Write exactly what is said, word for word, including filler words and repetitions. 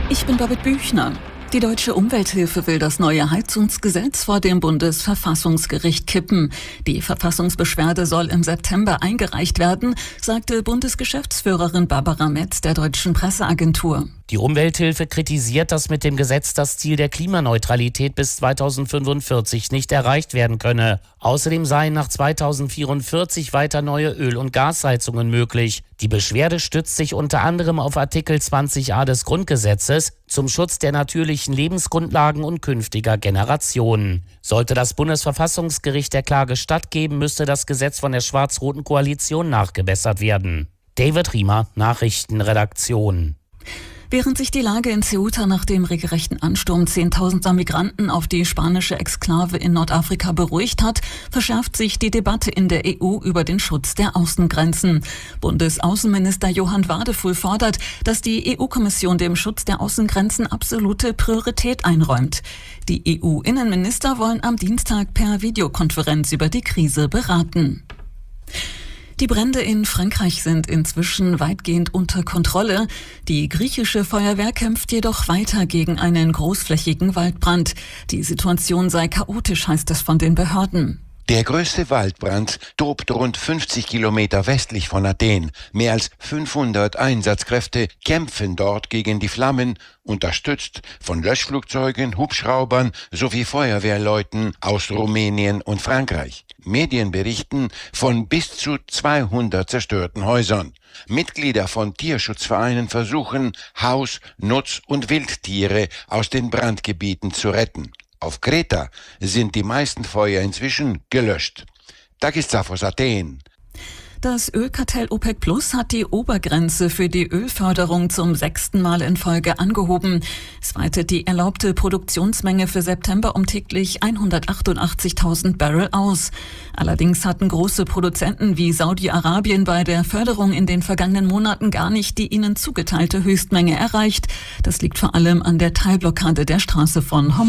Ich bin Babette Büchner. Die Deutsche Umwelthilfe will das neue Heizungsgesetz vor dem Bundesverfassungsgericht kippen. Die Verfassungsbeschwerde soll im September eingereicht werden, sagte Bundesgeschäftsführerin Barbara Metz der Deutschen Presseagentur. Die Umwelthilfe kritisiert, dass mit dem Gesetz das Ziel der Klimaneutralität bis zweitausendfünfundvierzig nicht erreicht werden könne. Außerdem seien nach zweitausendvierundvierzig weiter neue Öl- und Gasheizungen möglich. Die Beschwerde stützt sich unter anderem auf Artikel zwanzig a des Grundgesetzes zum Schutz der natürlichen Lebensgrundlagen und künftiger Generationen. Sollte das Bundesverfassungsgericht der Klage stattgeben, müsste das Gesetz von der schwarz-roten Koalition nachgebessert werden. David Riemer, Nachrichtenredaktion. Während sich die Lage in Ceuta nach dem regelrechten Ansturm zehntausender Migranten auf die spanische Exklave in Nordafrika beruhigt hat, verschärft sich die Debatte in der E U über den Schutz der Außengrenzen. Bundesaußenminister Johann Wadefuhl fordert, dass die E U-Kommission dem Schutz der Außengrenzen absolute Priorität einräumt. Die E U-Innenminister wollen am Dienstag per Videokonferenz über die Krise beraten. Die Brände in Frankreich sind inzwischen weitgehend unter Kontrolle. Die griechische Feuerwehr kämpft jedoch weiter gegen einen großflächigen Waldbrand. Die Situation sei chaotisch, heißt es von den Behörden. Der größte Waldbrand tobt rund fünfzig Kilometer westlich von Athen. Mehr als fünfhundert Einsatzkräfte kämpfen dort gegen die Flammen, unterstützt von Löschflugzeugen, Hubschraubern sowie Feuerwehrleuten aus Rumänien und Frankreich. Medien berichten von bis zu zweihundert zerstörten Häusern. Mitglieder von Tierschutzvereinen versuchen, Haus-, Nutz- und Wildtiere aus den Brandgebieten zu retten. Auf Kreta sind die meisten Feuer inzwischen gelöscht. Takis Zaphos, Athen. Das Ölkartell OPEC Plus hat die Obergrenze für die Ölförderung zum sechsten Mal in Folge angehoben. Es weitet die erlaubte Produktionsmenge für September um täglich hundertachtundachtzigtausend Barrel aus. Allerdings hatten große Produzenten wie Saudi-Arabien bei der Förderung in den vergangenen Monaten gar nicht die ihnen zugeteilte Höchstmenge erreicht. Das liegt vor allem an der Teilblockade der Straße von Hormuz.